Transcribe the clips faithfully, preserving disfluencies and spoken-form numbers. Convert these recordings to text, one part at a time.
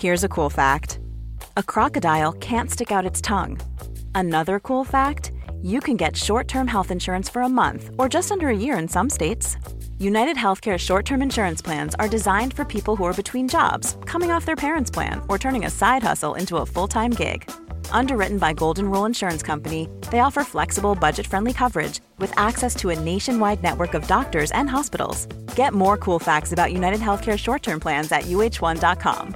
Here's a cool fact. A crocodile can't stick out its tongue. Another cool fact, you can get short-term health insurance for a month or just under a year in some states. United Healthcare short-term insurance plans are designed for people who are between jobs, coming off their parents' plan, or turning a side hustle into a full-time gig. Underwritten by Golden Rule Insurance Company, they offer flexible, budget-friendly coverage with access to a nationwide network of doctors and hospitals. Get more cool facts about United Healthcare short-term plans at U H one dot com.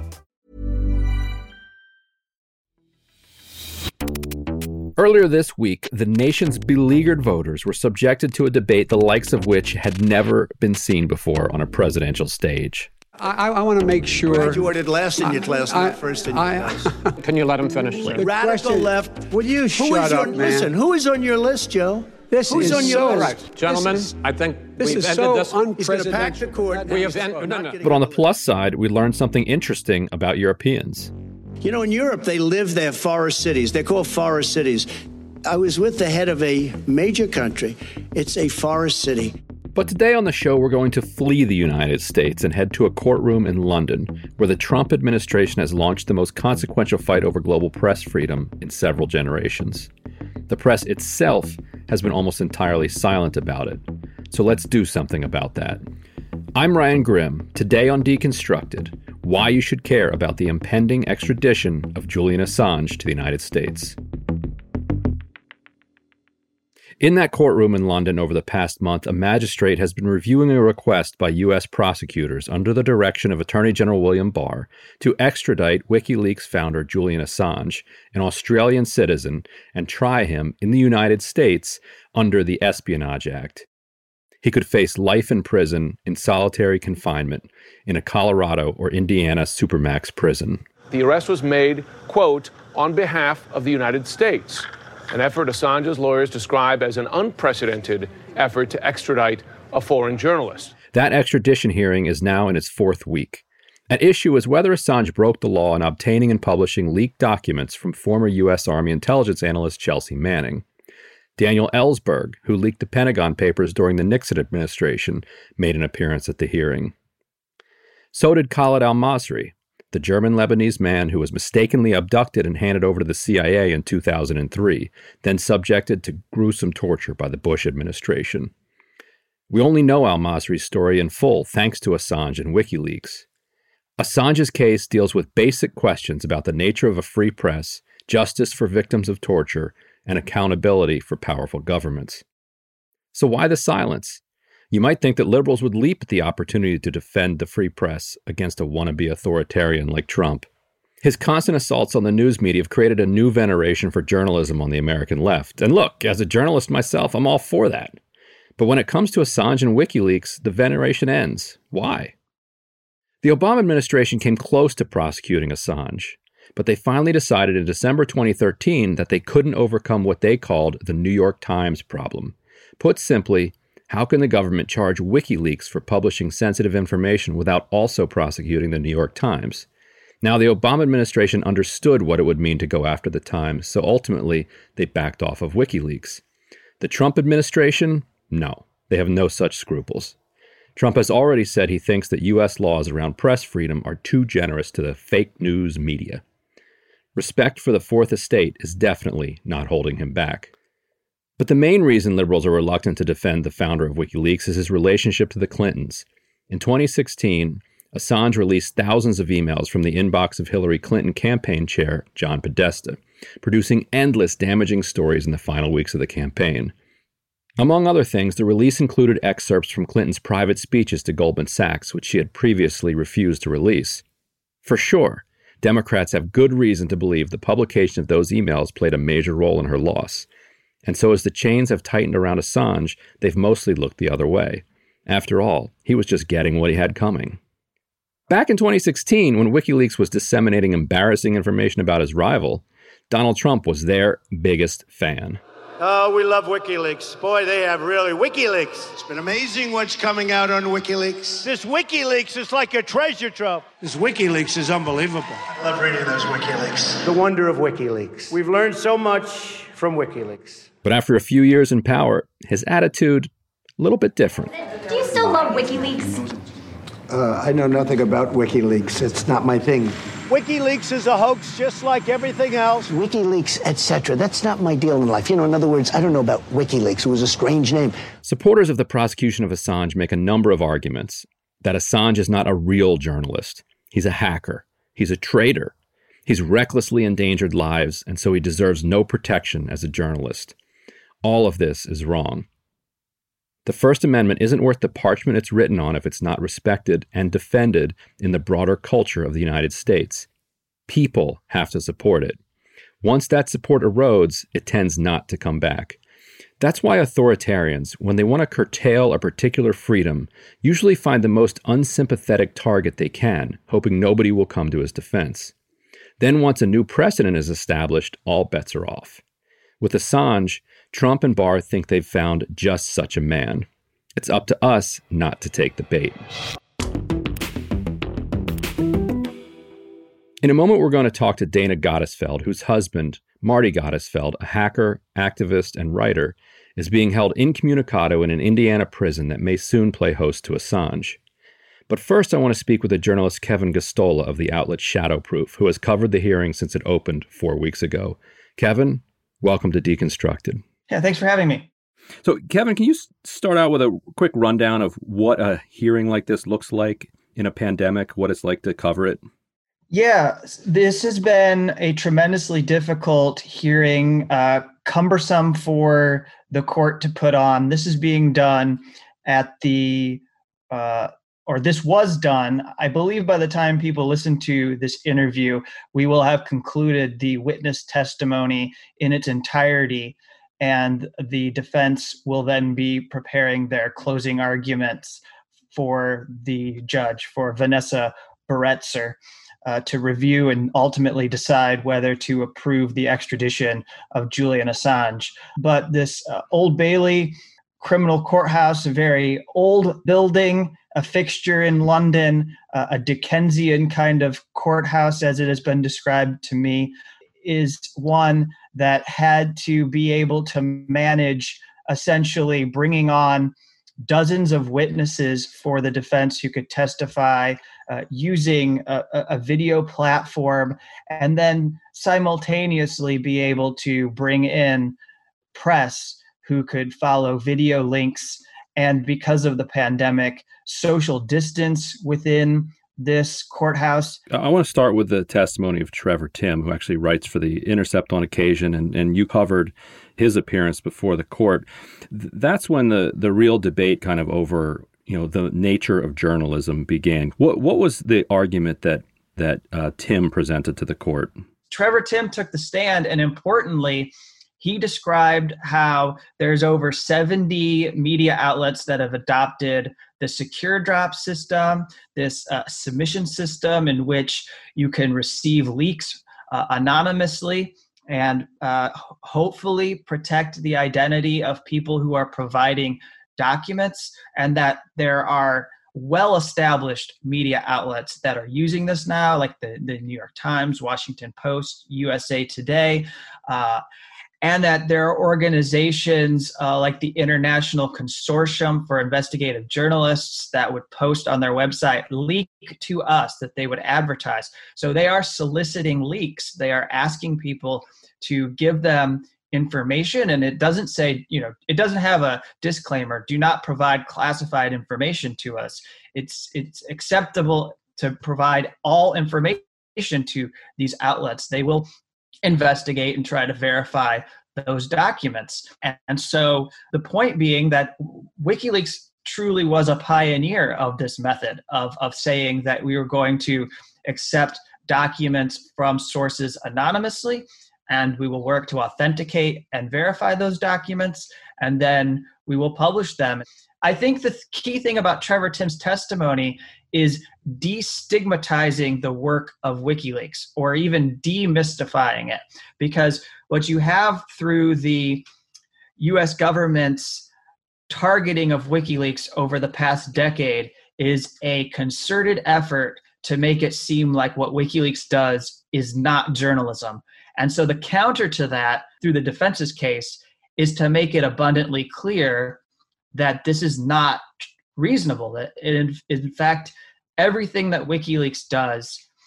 Earlier this week, the nation's beleaguered voters were subjected to a debate the likes of which had never been seen before on a presidential stage. I, I want to make sure... Graduated last in your class, I, not first in your I, class. Can you let him finish, please? The radical question, left. Will you shut up, on, man? Listen, who is on your list, Joe? This Who's is on your so list? right. Gentlemen, this is, I think this we've is ended so this. He's going to pack the court. We have end, no, no. But on the plus side, we learned something interesting about Europeans. You know, in Europe, they live their forest cities. They're called forest cities. I was with the head of a major country. It's a forest city. But today on the show, we're going to flee the United States and head to a courtroom in London, where the Trump administration has launched the most consequential fight over global press freedom in several generations. The press itself has been almost entirely silent about it. So let's do something about that. I'm Ryan Grimm. Today on Deconstructed, why you should care about the impending extradition of Julian Assange to the United States. In that courtroom in London over the past month, a magistrate has been reviewing a request by U S prosecutors under the direction of Attorney General William Barr to extradite WikiLeaks founder Julian Assange, an Australian citizen, and try him in the United States under the Espionage Act. He could face life in prison in solitary confinement in a Colorado or Indiana supermax prison. The arrest was made, quote, on behalf of the United States. An effort Assange's lawyers describe as an unprecedented effort to extradite a foreign journalist. That extradition hearing is now in its fourth week. At issue is whether Assange broke the law in obtaining and publishing leaked documents from former U S Army intelligence analyst Chelsea Manning. Daniel Ellsberg, who leaked the Pentagon Papers during the Nixon administration, made an appearance at the hearing. So did Khaled al-Masri, the German-Lebanese man who was mistakenly abducted and handed over to the C I A in two thousand three, then subjected to gruesome torture by the Bush administration. We only know al-Masri's story in full thanks to Assange and WikiLeaks. Assange's case deals with basic questions about the nature of a free press, justice for victims of torture, and accountability for powerful governments. So why the silence? You might think that liberals would leap at the opportunity to defend the free press against a wannabe authoritarian like Trump. His constant assaults on the news media have created a new veneration for journalism on the American left. And look, as a journalist myself, I'm all for that. But when it comes to Assange and WikiLeaks, the veneration ends. Why? The Obama administration came close to prosecuting Assange, but they finally decided in December twenty thirteen that they couldn't overcome what they called the New York Times problem. Put simply, how can the government charge WikiLeaks for publishing sensitive information without also prosecuting the New York Times? Now, the Obama administration understood what it would mean to go after the Times, so ultimately they backed off of WikiLeaks. The Trump administration? No, they have no such scruples. Trump has already said he thinks that U S laws around press freedom are too generous to the fake news media. Respect for the Fourth Estate is definitely not holding him back. But the main reason liberals are reluctant to defend the founder of WikiLeaks is his relationship to the Clintons. In twenty sixteen, Assange released thousands of emails from the inbox of Hillary Clinton campaign chair, John Podesta, producing endless damaging stories in the final weeks of the campaign. Among other things, the release included excerpts from Clinton's private speeches to Goldman Sachs, which she had previously refused to release. For sure, Democrats have good reason to believe the publication of those emails played a major role in her loss. And so as the chains have tightened around Assange, they've mostly looked the other way. After all, he was just getting what he had coming. Back in twenty sixteen, when WikiLeaks was disseminating embarrassing information about his rival, Donald Trump was their biggest fan. Oh, we love WikiLeaks. Boy, they have really WikiLeaks. It's been amazing what's coming out on WikiLeaks. This WikiLeaks is like a treasure trove. This WikiLeaks is unbelievable. I love reading those WikiLeaks. The wonder of WikiLeaks. We've learned so much from WikiLeaks. But after a few years in power, his attitude, a little bit different. Do you still love WikiLeaks? Uh, I know nothing about WikiLeaks. It's not my thing. WikiLeaks is a hoax just like everything else. WikiLeaks, et cetera. That's not my deal in life. You know, in other words, I don't know about WikiLeaks. It was a strange name. Supporters of the prosecution of Assange make a number of arguments that Assange is not a real journalist. He's a hacker. He's a traitor. He's recklessly endangered lives, and so he deserves no protection as a journalist. All of this is wrong. The First Amendment isn't worth the parchment it's written on if it's not respected and defended in the broader culture of the United States. People have to support it. Once that support erodes, it tends not to come back. That's why authoritarians, when they want to curtail a particular freedom, usually find the most unsympathetic target they can, hoping nobody will come to his defense. Then once a new precedent is established, all bets are off. With Assange, Trump and Barr think they've found just such a man. It's up to us not to take the bait. In a moment, we're going to talk to Dana Gottesfeld, whose husband, Marty Gottesfeld, a hacker, activist, and writer, is being held incommunicado in an Indiana prison that may soon play host to Assange. But first, I want to speak with the journalist Kevin Gosztola of the outlet Shadowproof, who has covered the hearing since it opened four weeks ago. Kevin, welcome to Deconstructed. Yeah, thanks for having me. So, Kevin, can you start out with a quick rundown of what a hearing like this looks like in a pandemic, what it's like to cover it? Yeah, this has been a tremendously difficult hearing, uh, cumbersome for the court to put on. This is being done at the, uh, or this was done, I believe by the time people listen to this interview, we will have concluded the witness testimony in its entirety, and the defense will then be preparing their closing arguments for the judge, for Vanessa Baraitser. Uh, to review and ultimately decide whether to approve the extradition of Julian Assange. But this uh, Old Bailey criminal courthouse, a very old building, a fixture in London, uh, a Dickensian kind of courthouse, as it has been described to me, is one that had to be able to manage essentially bringing on dozens of witnesses for the defense who could testify uh, using a, a video platform, and then simultaneously be able to bring in press who could follow video links. And because of the pandemic, social distance within this courthouse. I want to start with the testimony of Trevor Timm, who actually writes for The Intercept on occasion, and, and you covered his appearance before the court. That's when the, the real debate kind of over, you know, the nature of journalism began. What what was the argument that that uh, Timm presented to the court? Trevor Timm took the stand, and importantly, he described how there's over seventy media outlets that have adopted the secure drop system, this uh, submission system in which you can receive leaks uh, anonymously and uh, hopefully protect the identity of people who are providing documents, and that there are well-established media outlets that are using this now, like the, the New York Times, Washington Post, U S A Today, uh, and that there are organizations uh, like the International Consortium for Investigative Journalists that would post on their website, leak to us, that they would advertise. So they are soliciting leaks. They are asking people to give them information, and it doesn't say, you know, it doesn't have a disclaimer, do not provide classified information to us. It's it's acceptable to provide all information to these outlets. They will investigate and try to verify those documents. And, and so the point being that WikiLeaks truly was a pioneer of this method of, of saying that we were going to accept documents from sources anonymously, and we will work to authenticate and verify those documents, and then we will publish them. I think the key thing about Trevor Timm's testimony is destigmatizing the work of WikiLeaks, or even demystifying it. Because what you have through the U S government's targeting of WikiLeaks over the past decade is a concerted effort to make it seem like what WikiLeaks does is not journalism. And so the counter to that, through the defense's case, is to make it abundantly clear that this is not reasonable. That in, in fact, everything that WikiLeaks does,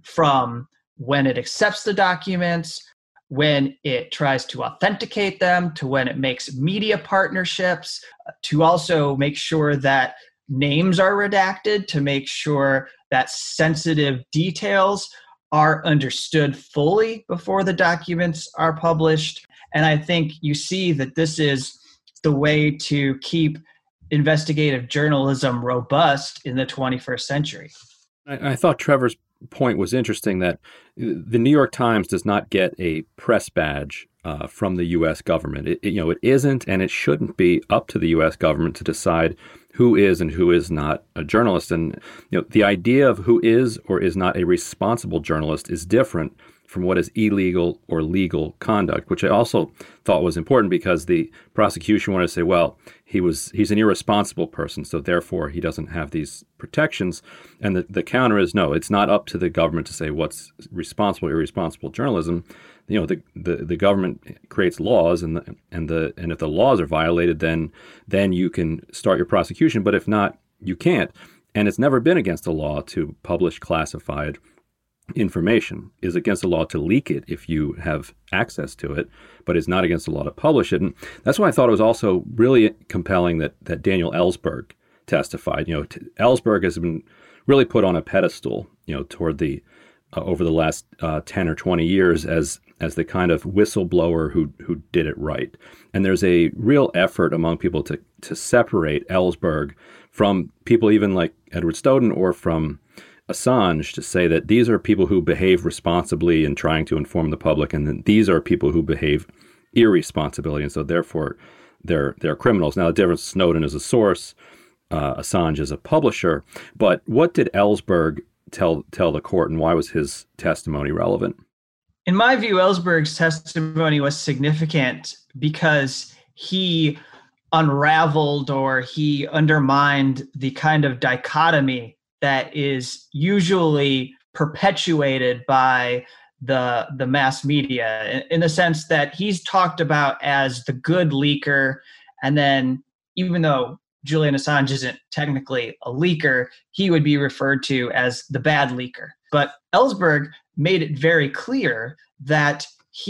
from when it accepts the documents, when it tries to authenticate them, to when it makes media partnerships, to also make sure that names are redacted, to make sure that sensitive details are understood fully before the documents are published. And I think you see that this is the way to keep investigative journalism robust in the twenty-first century. I, I thought Trevor's point was interesting, that the New York Times does not get a press badge uh, from the U S government. It, it, you know, it isn't, and it shouldn't be up to the U S government to decide who is and who is not a journalist. And you know, the idea of who is or is not a responsible journalist is different from what is illegal or legal conduct, which I also thought was important, because the prosecution wanted to say, well, he was he's an irresponsible person, so therefore he doesn't have these protections. And the, the counter is, no, it's not up to the government to say what's responsible or irresponsible journalism. You know, the, the, the government creates laws, and the, and the and if the laws are violated, then then you can start your prosecution. But if not, you can't. And it's never been against the law to publish classified information. Is against the law to leak it if you have access to it, but it's not against the law to publish it. And that's why I thought it was also really compelling that that Daniel Ellsberg testified. You know, t- Ellsberg has been really put on a pedestal, you know, toward the uh, over the last uh, ten or twenty years as as the kind of whistleblower who who did it right. And there's a real effort among people to to separate Ellsberg from people even like Edward Snowden or from Assange, to say that these are people who behave responsibly in trying to inform the public, and then these are people who behave irresponsibly, and so therefore they're they're criminals. Now, the difference: Snowden is a source, uh, Assange is a publisher. But what did Ellsberg tell tell the court, and why was his testimony relevant? In my view, Ellsberg's testimony was significant because he unraveled or he undermined the kind of dichotomy that is usually perpetuated by the the mass media, in, in the sense that he's talked about as the good leaker, and then even though Julian Assange isn't technically a leaker, he would be referred to as the bad leaker. But Ellsberg made it very clear that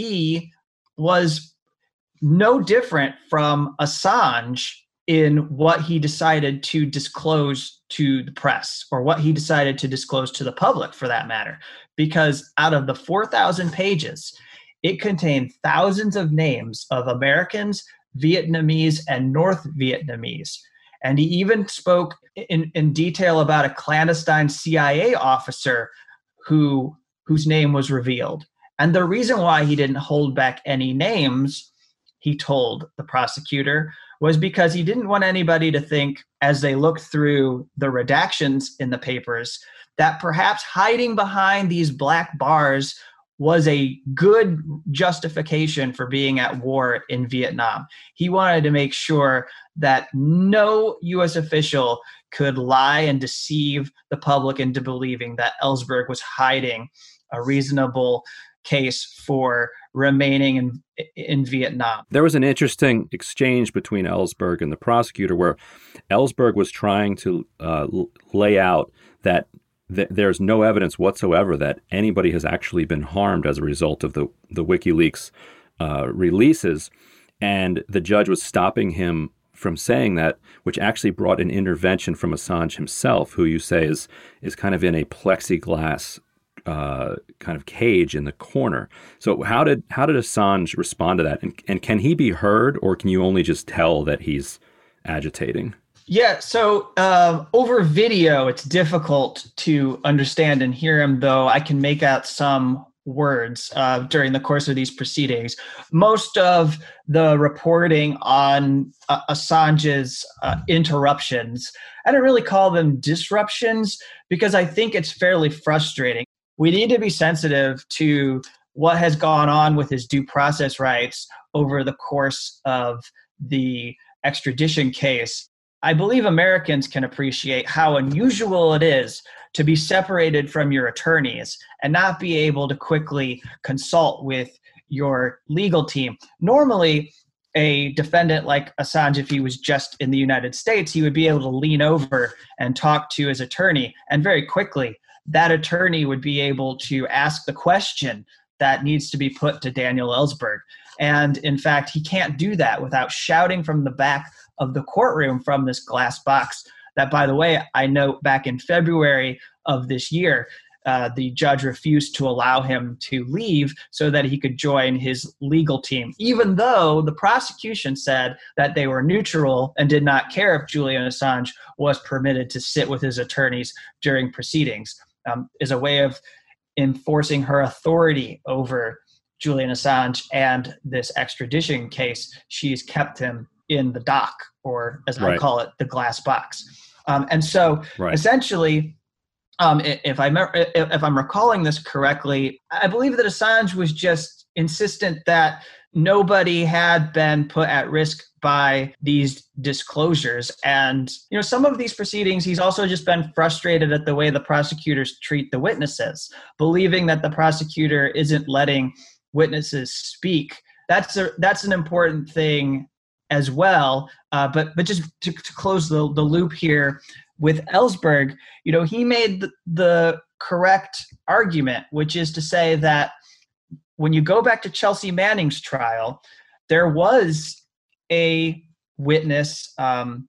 he was no different from Assange in what he decided to disclose to the press, or what he decided to disclose to the public, for that matter, because out of the four thousand pages, it contained thousands of names of Americans, Vietnamese, and North Vietnamese. And he even spoke in, in detail about a clandestine C I A officer who whose name was revealed. And the reason why he didn't hold back any names, he told the prosecutor, was because he didn't want anybody to think, as they looked through the redactions in the papers, that perhaps hiding behind these black bars was a good justification for being at war in Vietnam. He wanted to make sure that no U S official could lie and deceive the public into believing that Ellsberg was hiding a reasonable case for remaining in in Vietnam. There was an interesting exchange between Ellsberg and the prosecutor, where Ellsberg was trying to uh, lay out that th- there's no evidence whatsoever that anybody has actually been harmed as a result of the, the WikiLeaks uh, releases. And the judge was stopping him from saying that, which actually brought an intervention from Assange himself, who you say is is kind of in a plexiglass Uh, kind of cage in the corner. So how did how did Assange respond to that? And, and can he be heard, or can you only just tell that he's agitating? Yeah, so uh, over video, it's difficult to understand and hear him, though I can make out some words uh, during the course of these proceedings. Most of the reporting on uh, Assange's uh, interruptions, I don't really call them disruptions, because I think it's fairly frustrating. We need to be sensitive to what has gone on with his due process rights over the course of the extradition case. I believe Americans can appreciate how unusual it is to be separated from your attorneys and not be able to quickly consult with your legal team. Normally, a defendant like Assange, if he was just in the United States, he would be able to lean over and talk to his attorney and very quickly that attorney would be able to ask the question that needs to be put to Daniel Ellsberg. And in fact, he can't do that without shouting from the back of the courtroom from this glass box that, by the way, I note back in February of this year, uh, the judge refused to allow him to leave so that he could join his legal team, even though the prosecution said that they were neutral and did not care if Julian Assange was permitted to sit with his attorneys during proceedings, um, is a way of enforcing her authority over Julian Assange and this extradition case. She's kept him in the dock, or as right. I call it, the glass box. Um, and so right. essentially, um, if, I, if I'm recalling this correctly, I believe that Assange was just insistent that nobody had been put at risk by these disclosures. And, you know, some of these proceedings, he's also just been frustrated at the way the prosecutors treat the witnesses, believing that the prosecutor isn't letting witnesses speak. That's a, that's an important thing as well. Uh, but but just to, to close the, the loop here with Ellsberg, you know, he made the, the correct argument, which is to say that when you go back to Chelsea Manning's trial, there was a witness. Um,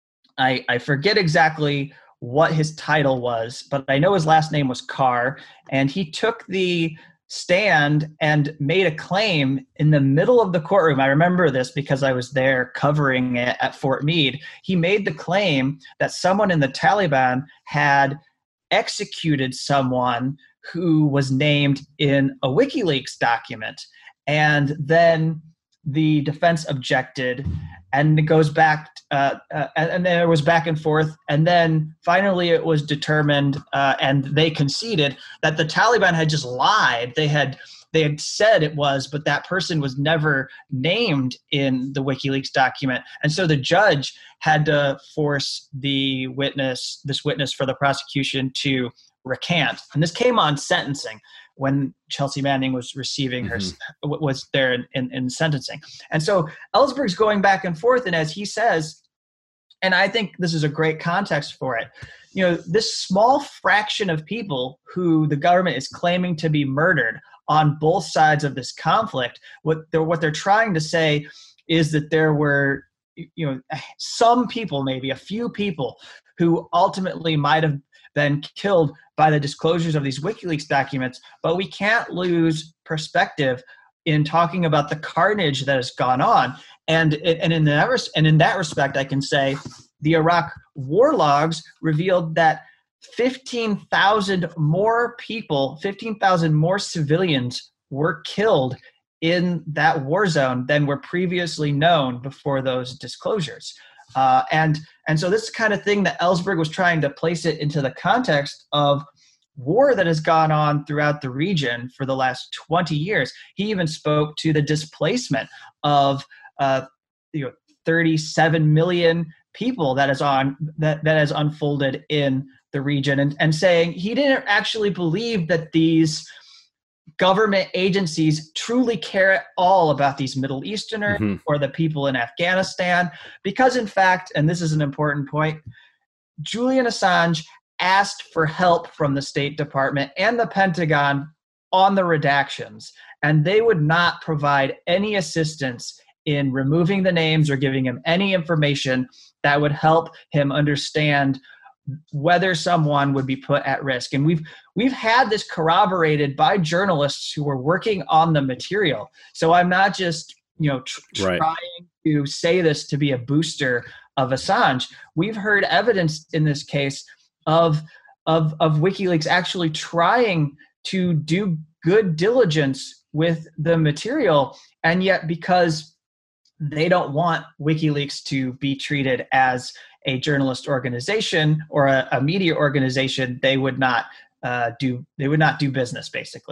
I, I forget exactly what his title was, but I know his last name was Carr, and he took the stand and made a claim in the middle of the courtroom. I remember this because I was there covering it at Fort Meade. He made the claim that someone in the Taliban had executed someone who was named in a WikiLeaks document. And then the defense objected, and it goes back, uh, uh, and, and there was back and forth. And then finally it was determined, uh, and they conceded that the Taliban had just lied. They had they had said it was, but that person was never named in the WikiLeaks document. And so the judge had to force the witness, this witness for the prosecution, to recant. And this came on sentencing, when Chelsea Manning was receiving her, mm-hmm. was there in, in, in sentencing. And so Ellsberg's going back and forth. And as he says, and I think this is a great context for it, you know, this small fraction of people who the government is claiming to be murdered on both sides of this conflict, what they're, what they're trying to say is that there were, you know, some people, maybe a few people, who ultimately might have been killed by the disclosures of these WikiLeaks documents, but we can't lose perspective in talking about the carnage that has gone on. And, and, in, that, and in that respect, I can say the Iraq war logs revealed that fifteen thousand more people, fifteen thousand more civilians were killed in that war zone than were previously known before those disclosures. Uh, and and so this is the kind of thing that Ellsberg was trying to place it into the context of war that has gone on throughout the region for the last twenty years. He even spoke to the displacement of uh, you know, thirty-seven million people that is on that, that has unfolded in the region, and, and saying he didn't actually believe that these government agencies truly care at all about these Middle Easterners mm-hmm. or the people in Afghanistan, because in fact, and this is an important point, Julian Assange asked for help from the State Department and the Pentagon on the redactions, and they would not provide any assistance in removing the names or giving him any information that would help him understand whether someone would be put at risk. And we've we've had this corroborated by journalists who were working on the material. So I'm not just, you know, tr- right. trying to say this to be a booster of Assange. We've heard evidence in this case of of of WikiLeaks actually trying to do good diligence with the material, and yet because they don't want WikiLeaks to be treated as a journalist organization or a, a media organization, they would not uh, do they would not do business, basically.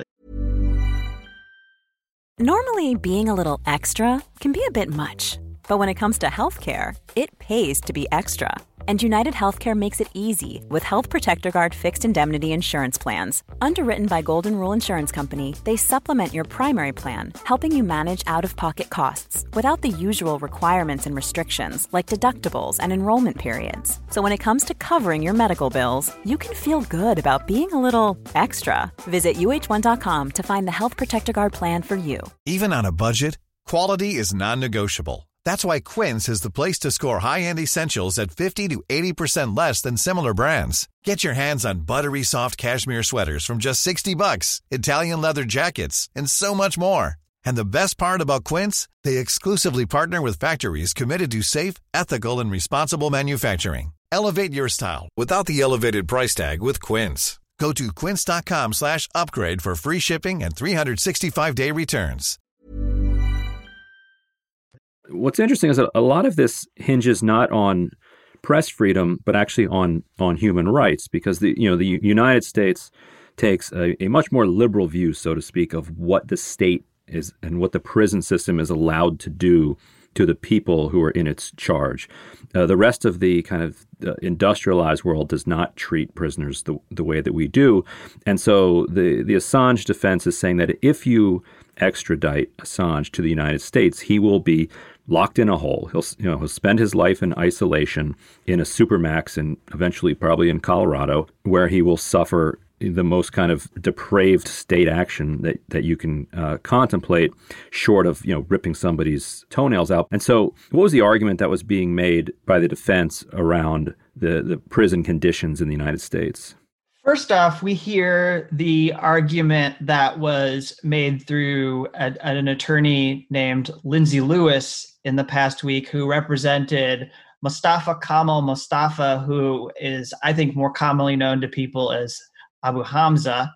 Normally, being a little extra can be a bit much, but when it comes to healthcare, it pays to be extra. And United Healthcare makes it easy with Health Protector Guard fixed indemnity insurance plans. Underwritten by Golden Rule Insurance Company, they supplement your primary plan, helping you manage out-of-pocket costs without the usual requirements and restrictions like deductibles and enrollment periods. So when it comes to covering your medical bills, you can feel good about being a little extra. Visit U H one dot com to find the Health Protector Guard plan for you. Even on a budget, quality is non-negotiable. That's why Quince is the place to score high-end essentials at fifty to eighty percent less than similar brands. Get your hands on buttery soft cashmere sweaters from just sixty bucks, Italian leather jackets, and so much more. And the best part about Quince, they exclusively partner with factories committed to safe, ethical, and responsible manufacturing. Elevate your style without the elevated price tag with Quince. Go to quince.com slash upgrade for free shipping and three sixty-five day returns. What's interesting is that a lot of this hinges not on press freedom, but actually on on human rights, because the you know the United States takes a, a much more liberal view, so to speak, of what the state is and what the prison system is allowed to do to the people who are in its charge. Uh, the rest of the kind of uh, industrialized world does not treat prisoners the, the way that we do. And so the, the Assange defense is saying that if you extradite Assange to the United States, he will be locked in a hole. He'll, you know, he'll spend his life in isolation in a supermax and eventually probably in Colorado, where he will suffer the most kind of depraved state action that, that you can uh, contemplate, short of, you know, ripping somebody's toenails out. And so what was the argument that was being made by the defense around the, the prison conditions in the United States? First off, we hear the argument that was made through a, an attorney named Lindsay Lewis in the past week, who represented Mustafa Kamal Mustafa, who is, I think, more commonly known to people as Abu Hamza.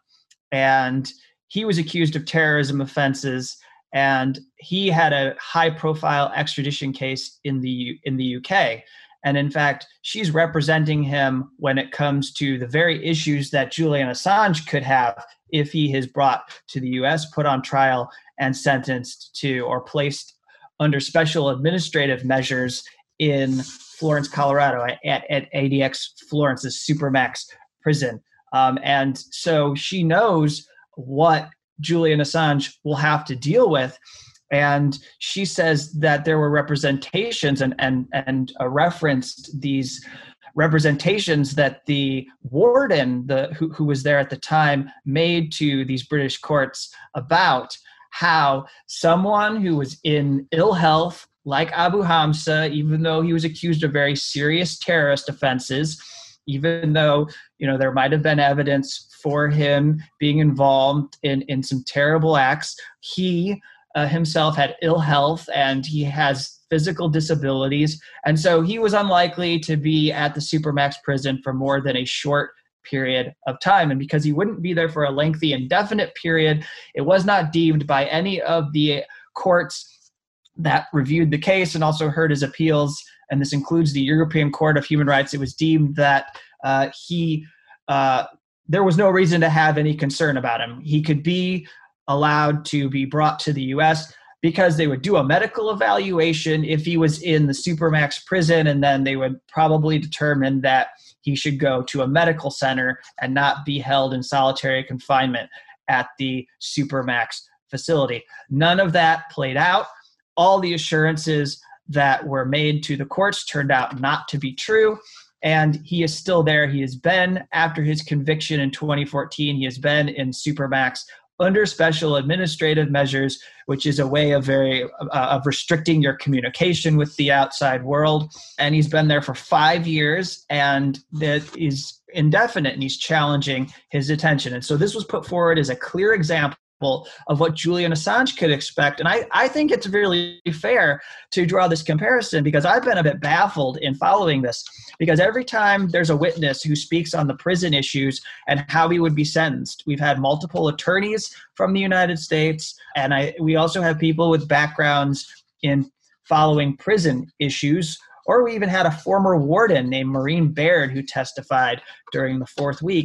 And he was accused of terrorism offenses, and he had a high-profile extradition case in the in the U K. And in fact, she's representing him when it comes to the very issues that Julian Assange could have if he is brought to the U S, put on trial, and sentenced to or placed under special administrative measures in Florence, Colorado, at, at A D X Florence's Supermax prison. Um, and so she knows what Julian Assange will have to deal with. And she says that there were representations and and and uh, referenced these representations that the warden, the who, who was there at the time, made to these British courts about how someone who was in ill health, like Abu Hamza, even though he was accused of very serious terrorist offenses, even though, you know, there might have been evidence for him being involved in, in some terrible acts, he Uh, himself had ill health and he has physical disabilities. And so he was unlikely to be at the Supermax prison for more than a short period of time. And because he wouldn't be there for a lengthy, indefinite period, it was not deemed by any of the courts that reviewed the case and also heard his appeals, and this includes the European Court of Human Rights, it was deemed that uh, he uh, there was no reason to have any concern about him. He could be allowed to be brought to the U S because they would do a medical evaluation if he was in the Supermax prison, and then they would probably determine that he should go to a medical center and not be held in solitary confinement at the Supermax facility. None of that played out. All the assurances that were made to the courts turned out not to be true, and he is still there. He has been, after his conviction in twenty fourteen, he has been in Supermax under special administrative measures, which is a way of very uh, of restricting your communication with the outside world. And he's been there for five years, and that is indefinite, and he's challenging his detention. And so this was put forward as a clear example of what Julian Assange could expect. And I, I think it's really fair to draw this comparison, because I've been a bit baffled in following this, because every time there's a witness who speaks on the prison issues and how he would be sentenced, we've had multiple attorneys from the United States, and I we also have people with backgrounds in following prison issues, or we even had a former warden named Maureen Baird who testified during the fourth week.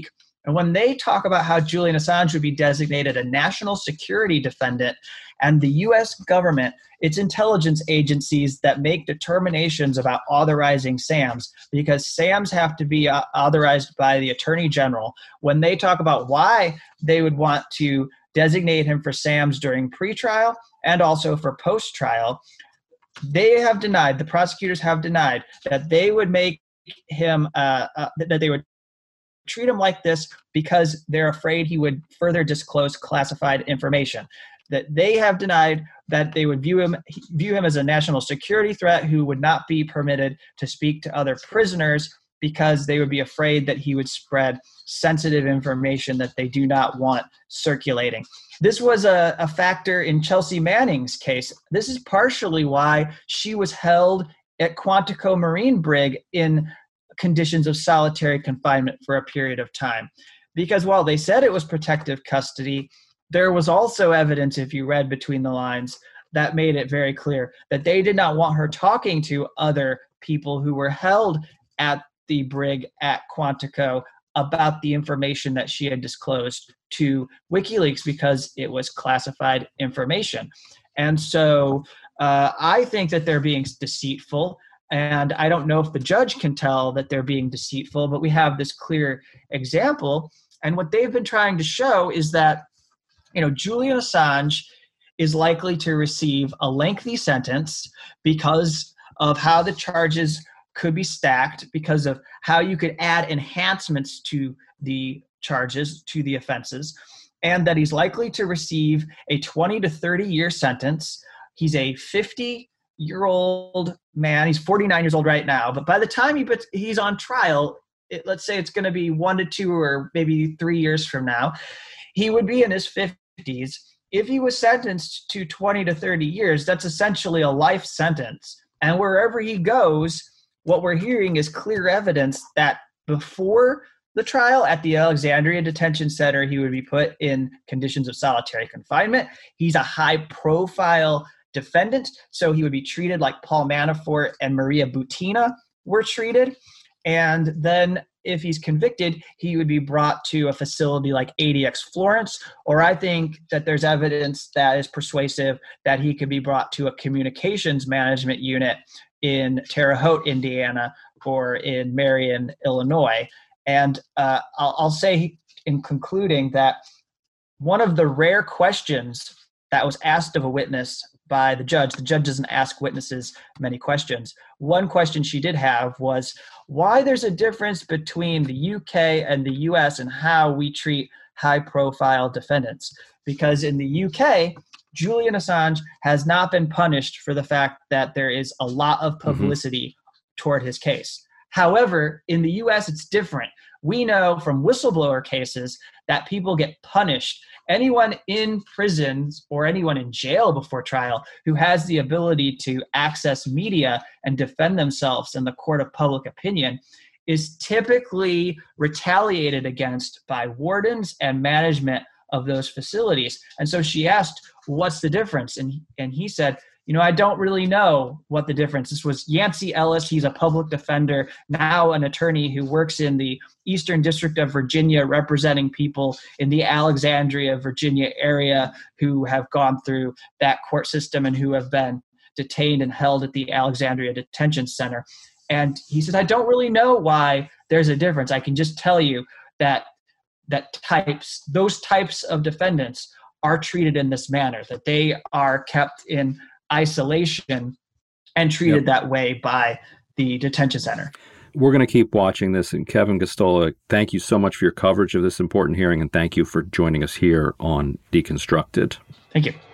And when they talk about how Julian Assange would be designated a national security defendant, and the U S government, its intelligence agencies that make determinations about authorizing SAMs, because SAMs have to be uh, authorized by the Attorney General, when they talk about why they would want to designate him for SAMs during pretrial and also for post-trial, they have denied, the prosecutors have denied, that they would make him, uh, uh, that they would treat him like this because they're afraid he would further disclose classified information. That they have denied that they would view him view him as a national security threat who would not be permitted to speak to other prisoners because they would be afraid that he would spread sensitive information that they do not want circulating. This was a, a factor in Chelsea Manning's case. This is partially why she was held at Quantico Marine Brig in conditions of solitary confinement for a period of time. Because while they said it was protective custody, there was also evidence, if you read between the lines, that made it very clear that they did not want her talking to other people who were held at the brig at Quantico about the information that she had disclosed to WikiLeaks because it was classified information. And so uh, I think that they're being deceitful. And I don't know if the judge can tell that they're being deceitful, but we have this clear example. And what they've been trying to show is that, you know, Julian Assange is likely to receive a lengthy sentence because of how the charges could be stacked, because of how you could add enhancements to the charges, to the offenses, and that he's likely to receive a twenty to thirty year sentence. He's a fifty year old man. He's forty-nine years old right now, but by the time he puts, he's on trial, it, let's say it's going to be one to two or maybe three years from now, he would be in his fifties. If he was sentenced to twenty to thirty years, that's essentially a life sentence. And wherever he goes, what we're hearing is clear evidence that before the trial at the Alexandria Detention Center, he would be put in conditions of solitary confinement. He's a high-profile defendant, so he would be treated like Paul Manafort and Maria Butina were treated. And then if he's convicted, he would be brought to a facility like A D X Florence, or I think that there's evidence that is persuasive that he could be brought to a communications management unit in Terre Haute, Indiana, or in Marion, Illinois. And uh, I'll, I'll say in concluding that one of the rare questions that was asked of a witness by the judge, the judge doesn't ask witnesses many questions. One question she did have was why there's a difference between the U K and the U S and how we treat high-profile defendants. Because in the U K, Julian Assange has not been punished for the fact that there is a lot of publicity mm-hmm. toward his case. However, in the U S, it's different. We know from whistleblower cases that people get punished. Anyone in prisons or anyone in jail before trial who has the ability to access media and defend themselves in the court of public opinion is typically retaliated against by wardens and management of those facilities. And so she asked, what's the difference? And, and he said, you know, I don't really know what the difference. This was Yancey Ellis. He's a public defender, now an attorney who works in the Eastern District of Virginia, representing people in the Alexandria, Virginia area who have gone through that court system and who have been detained and held at the Alexandria Detention Center. And he said, I don't really know why there's a difference. I can just tell you that that types, those types of defendants are treated in this manner, that they are kept in isolation and treated yep. that way by the detention center. We're going to keep watching this. And Kevin Gosztola, thank you so much for your coverage of this important hearing, and thank you for joining us here on Deconstructed. Thank you.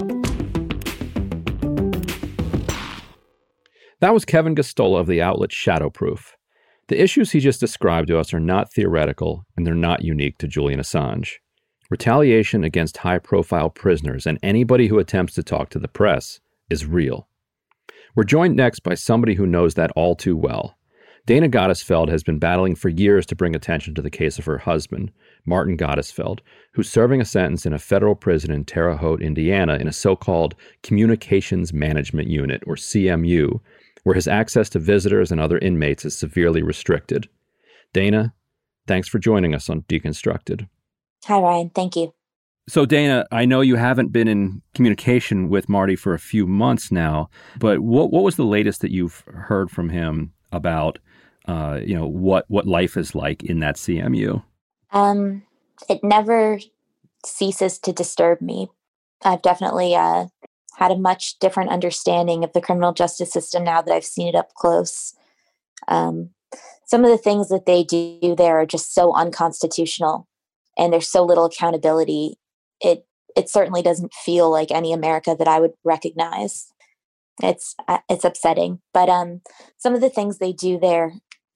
That was Kevin Gosztola of the outlet Shadowproof. The issues he just described to us are not theoretical, and they're not unique to Julian Assange. Retaliation against high-profile prisoners and anybody who attempts to talk to the press is real. We're joined next by somebody who knows that all too well. Dana Gottesfeld has been battling for years to bring attention to the case of her husband, Martin Gottesfeld, who's serving a sentence in a federal prison in Terre Haute, Indiana, in a so-called Communications Management Unit, or C M U, where his access to visitors and other inmates is severely restricted. Dana, Thanks for joining us on Deconstructed. Hi, Ryan. Thank you. So, Dana, I know you haven't been in communication with Marty for a few months now, but what what was the latest that you've heard from him about, uh, you know, what, what life is like in that C M U? Um, it never ceases to disturb me. I've definitely uh, had a much different understanding of the criminal justice system now that I've seen it up close. Um, some of the things that they do there are just so unconstitutional, and there's so little accountability. It it certainly doesn't feel like any America that I would recognize. It's it's upsetting. But um, some of the things they do there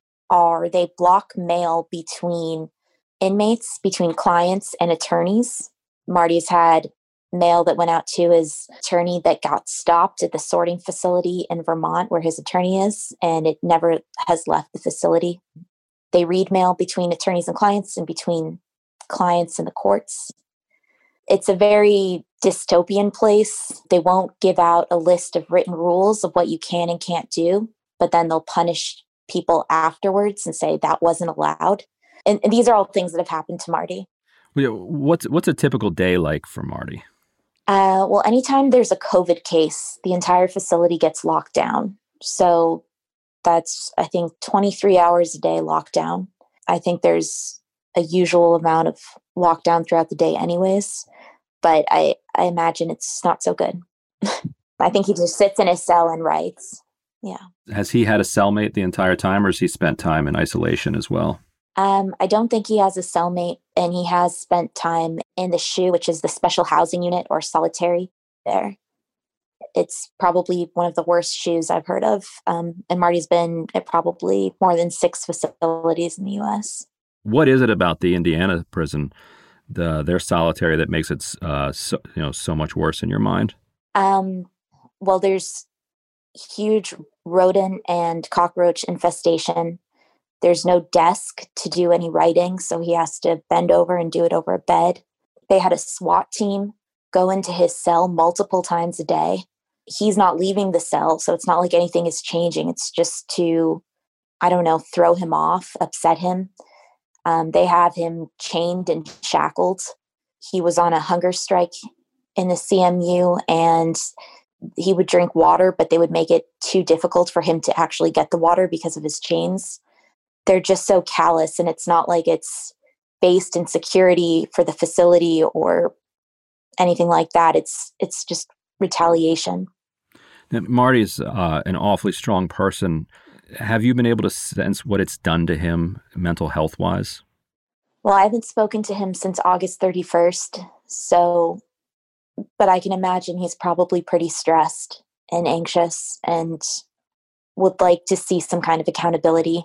are they block mail between inmates, between clients and attorneys. Marty's had mail that went out to his attorney that got stopped at the sorting facility in Vermont where his attorney is, and it never has left the facility. They read mail between attorneys and clients and between clients and the courts. It's a very dystopian place. They won't give out a list of written rules of what you can and can't do, but then they'll punish people afterwards and say that wasn't allowed. And, and these are all things that have happened to Marty. What's what's a typical day like for Marty? Uh, well, anytime there's a COVID case, the entire facility gets locked down. So that's, I think, twenty-three hours a day lockdown. I think there's a usual amount of lockdown throughout the day anyways, but I, I imagine it's not so good. I think he just sits in his cell and writes. Yeah. Has he had a cellmate the entire time, or has he spent time in isolation as well? Um, I don't think he has a cellmate, and he has spent time in the S H U, which is the special housing unit or solitary there. It's probably one of the worst S H Us I've heard of. Um, and Marty's been at probably more than six facilities in the U S. What is it about the Indiana prison, the their solitary, that makes it uh, so, you know, so much worse in your mind? Um, well, there's huge rodent and cockroach infestation. There's no desk to do any writing, so he has to bend over and do it over a bed. They had a SWAT team go into his cell multiple times a day. He's not leaving the cell, so it's not like anything is changing. It's just to, I don't know, throw him off, upset him. Um, they have him chained and shackled. He was on a hunger strike in the C M U, and he would drink water, but they would make it too difficult for him to actually get the water because of his chains. They're just so callous, and it's not like it's based in security for the facility or anything like that. It's it's just retaliation. Now, Marty's uh, an awfully strong person. Have you been able to sense what it's done to him mental health wise? Well, I haven't spoken to him since August thirty-first. So, but I can imagine he's probably pretty stressed and anxious and would like to see some kind of accountability.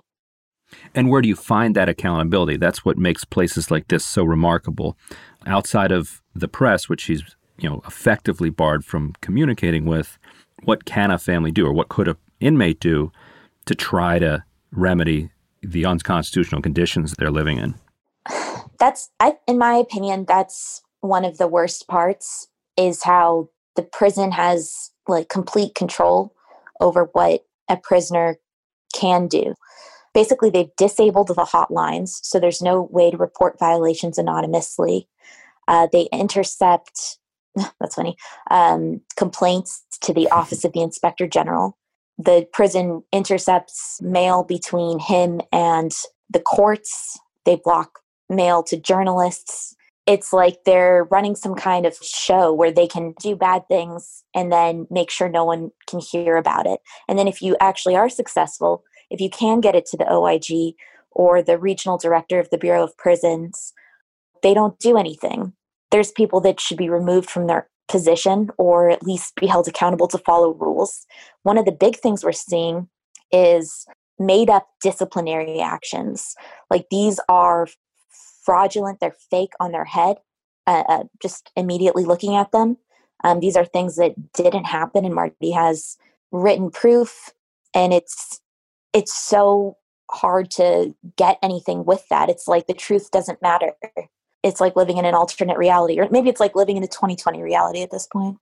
And where do you find that accountability? That's what makes places like this so remarkable. Outside of the press, which he's, you know, effectively barred from communicating with, what can a family do, or what could an inmate do to try to remedy the unconstitutional conditions they're living in? That's, I, in my opinion, that's one of the worst parts, is how the prison has like complete control over what a prisoner can do. Basically, they've disabled the hotlines, so there's no way to report violations anonymously. Uh, they intercept, that's funny, um, complaints to the Office of the Inspector General. The prison intercepts mail between him and the courts. They block mail to journalists. It's like they're running some kind of show where they can do bad things and then make sure no one can hear about it. And then if you actually are successful, if you can get it to the O I G or the regional director of the Bureau of Prisons, they don't do anything. There's people that should be removed from their position or at least be held accountable to follow rules. One of the big things we're seeing is made up disciplinary actions. Like these are fraudulent, they're fake on their head, uh, uh, just immediately looking at them. Um, these are things that didn't happen, and Marty has written proof, and it's it's so hard to get anything with that. It's like the truth doesn't matter. It's like living in an alternate reality, or maybe it's like living in a twenty twenty reality at this point.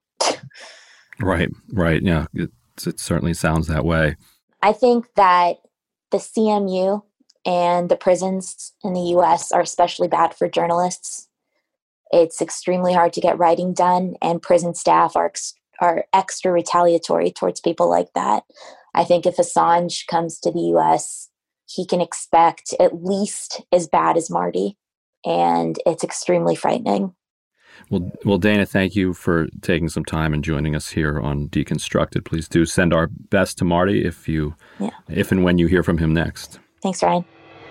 Right, right. Yeah, it, it certainly sounds that way. I think that the C M U and the prisons in the U S are especially bad for journalists. It's extremely hard to get writing done, and prison staff are ex- are extra retaliatory towards people like that. I think if Assange comes to the U S, he can expect at least as bad as Marty, and it's extremely frightening. Well, well, Dana, thank you for taking some time and joining us here on Deconstructed. Please do send our best to Marty if you, yeah. if and when you hear from him next. Thanks, Ryan.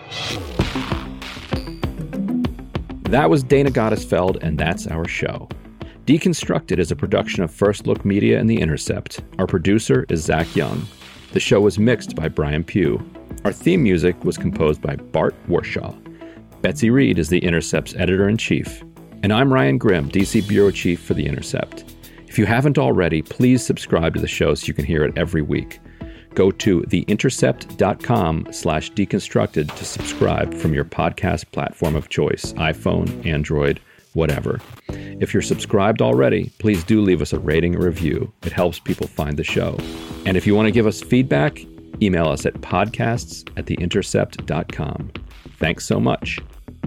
That was Dana Gottesfeld, and that's our show. Deconstructed is a production of First Look Media and The Intercept. Our producer is Zach Young. The show was mixed by Brian Pugh. Our theme music was composed by Bart Warshaw. Betsy Reed is The Intercept's editor-in-chief. And I'm Ryan Grimm, D C Bureau Chief for The Intercept. If you haven't already, please subscribe to the show so you can hear it every week. Go to theintercept.com slash deconstructed to subscribe from your podcast platform of choice, iPhone, Android, whatever. If you're subscribed already, please do leave us a rating or review. It helps people find the show. And if you want to give us feedback, email us at podcasts at theintercept dot com. Thanks so much.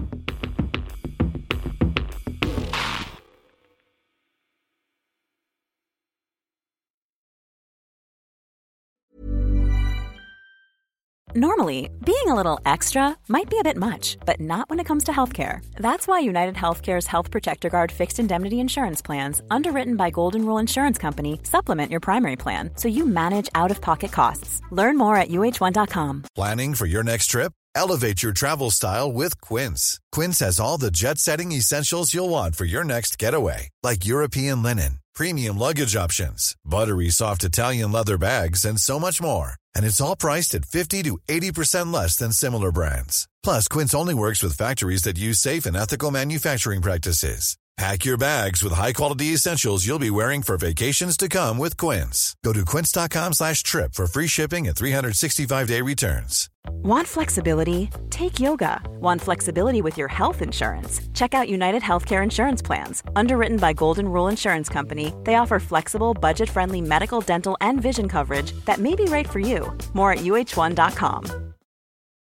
Normally, being a little extra might be a bit much, but not when it comes to healthcare. That's why United Healthcare's Health Protector Guard fixed indemnity insurance plans, underwritten by Golden Rule Insurance Company, supplement your primary plan so you manage out-of-pocket costs. Learn more at U H one dot com. Planning for your next trip? Elevate your travel style with Quince. Quince has all the jet-setting essentials you'll want for your next getaway, like European linen, premium luggage options, buttery soft Italian leather bags, and so much more. And it's all priced at fifty to eighty percent less than similar brands. Plus, Quince only works with factories that use safe and ethical manufacturing practices. Pack your bags with high-quality essentials you'll be wearing for vacations to come with Quince. Go to quince.com slash trip for free shipping and three sixty-five day returns. Want flexibility? Take yoga. Want flexibility with your health insurance? Check out United Healthcare Insurance Plans. Underwritten by Golden Rule Insurance Company, they offer flexible, budget-friendly medical, dental, and vision coverage that may be right for you. More at U H one dot com.